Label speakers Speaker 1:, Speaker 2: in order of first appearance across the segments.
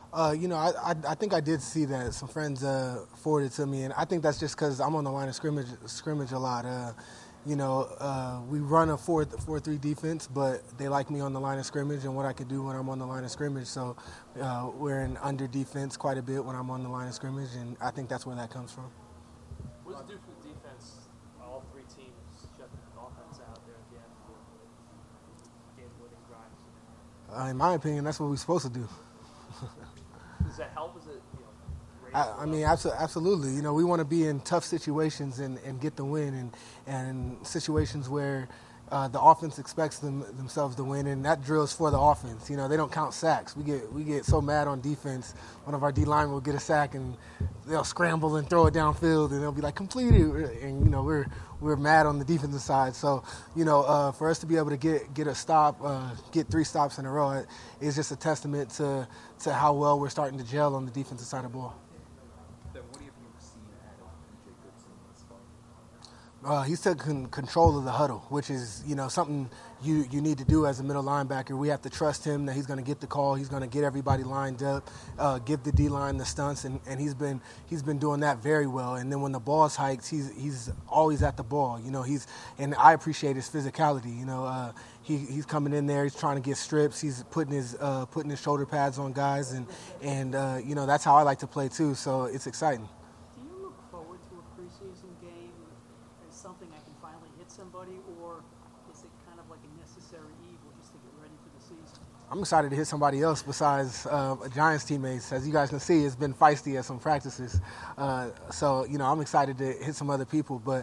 Speaker 1: I think I did see that. Some friends forwarded to me, and I think that's just because I'm on the line of scrimmage a lot. We run a 4-3 defense, but they like me on the line of scrimmage and what I could do when I'm on the line of scrimmage. So we're in under defense quite a bit when I'm on the line of scrimmage, and I think that's where that comes from.
Speaker 2: What does it do for the defense? All three teams shut the offense out there at the end for game-winning drives.
Speaker 1: In my opinion, that's what we're supposed to do.
Speaker 2: Does that help? Is it
Speaker 1: Absolutely. We want to be in tough situations and get the win, and situations where the offense expects themselves to win, and that drills for the offense. They don't count sacks. We get so mad on defense. One of our D linemen will get a sack and they'll scramble and throw it downfield, and they'll be like completed. And we're mad on the defensive side. So for us to be able to get a stop, get 3 stops in a row, is just a testament to how well we're starting to gel on the defensive side of the ball.
Speaker 3: Then what have you seen out of PJ Goodson thus far?
Speaker 1: He's taking control of the huddle, which is something you need to do as a middle linebacker. We have to trust him that he's going to get the call, he's going to get everybody lined up, give the D line the stunts, and he's been doing that very well. And then when the ball's hiked, he's always at the ball. And I appreciate his physicality. He's coming in there, he's trying to get strips, he's putting his shoulder pads on guys, and that's how I like to play too. So it's exciting.
Speaker 4: Do you look forward to a preseason game as something I can finally hit somebody, or is it kind of like a necessary evil just to get ready for the season?
Speaker 1: I'm excited to hit somebody else besides Giants teammates. As you guys can see, it's been feisty at some practices. So I'm excited to hit some other people. But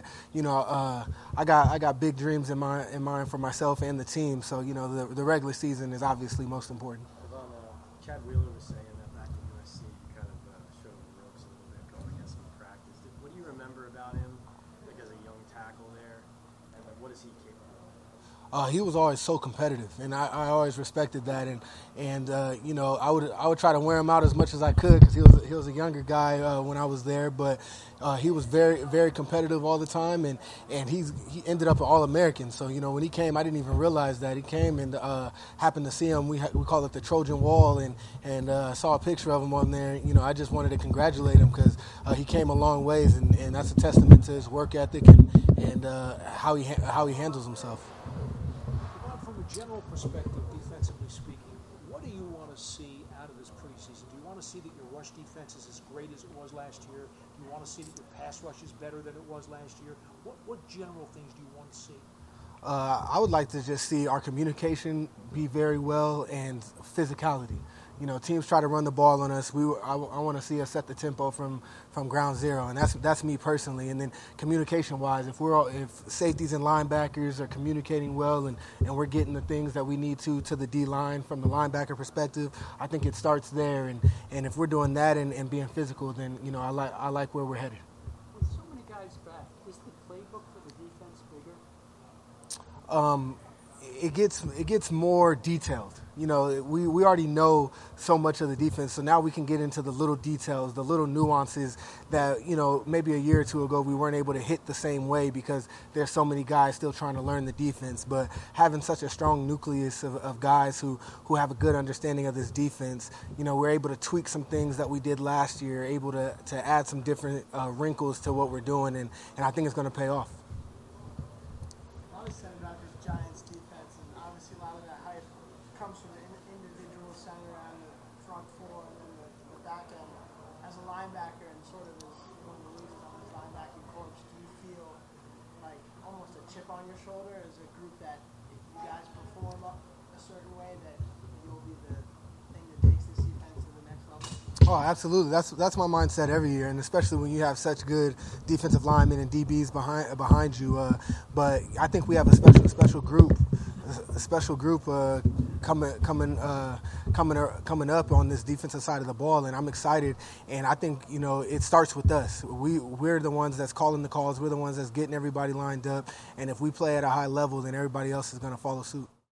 Speaker 1: I got big dreams in mind for myself and the team. So the regular season is obviously most important.
Speaker 5: Chad Wheeler was saying that back in USC, you kind of showed him the ropes a little bit going against him in practice. What do you remember about him, like as a young tackle there, and what is he capable of?
Speaker 1: He was always so competitive, and I always respected that. And I would try to wear him out as much as I could because he was a younger guy when I was there. But he was very, very competitive all the time, and he ended up an All-American. So when he came, I didn't even realize that he came, and happened to see him. We call it the Trojan Wall, and saw a picture of him on there. I just wanted to congratulate him because he came a long ways, and that's a testament to his work ethic and how he handles himself.
Speaker 6: From a general perspective, defensively speaking, what do you want to see out of this preseason? Do you want to see that your rush defense is as great as it was last year? Do you want to see that your pass rush is better than it was last year? What general things do you want to see?
Speaker 1: I would like to just see our communication be very well and physicality. Teams try to run the ball on us. I want to see us set the tempo from ground zero, and that's me personally. And then communication-wise, if safeties and linebackers are communicating well and we're getting the things that we need to the D line from the linebacker perspective, I think it starts there. And if we're doing that and being physical, then I like where we're headed.
Speaker 4: With so many guys back, is the playbook for the defense bigger?
Speaker 1: It gets more detailed. We already know so much of the defense, so now we can get into the little details, the little nuances that maybe a year or two ago we weren't able to hit the same way because there's so many guys still trying to learn the defense. But having such a strong nucleus of guys who have a good understanding of this defense, we're able to tweak some things that we did last year, able to add some different wrinkles to what we're doing, and I think it's going to pay off.
Speaker 7: I was said about this Giants defense, and obviously a lot of that hype comes from the individual center and the front four and then the back end. As a linebacker and sort of as one of the leaders on this linebacking corps, do you feel like almost a chip on your shoulder as a group that if you guys perform up a certain way that you'll be the thing that takes this defense to the next level?
Speaker 1: Oh, absolutely. That's my mindset every year, and especially when you have such good defensive linemen and DBs behind you. But I think we have a special group coming up on this defensive side of the ball, and I'm excited. And I think it starts with us. We're the ones that's calling the calls. We're the ones that's getting everybody lined up. And if we play at a high level, then everybody else is going to follow suit.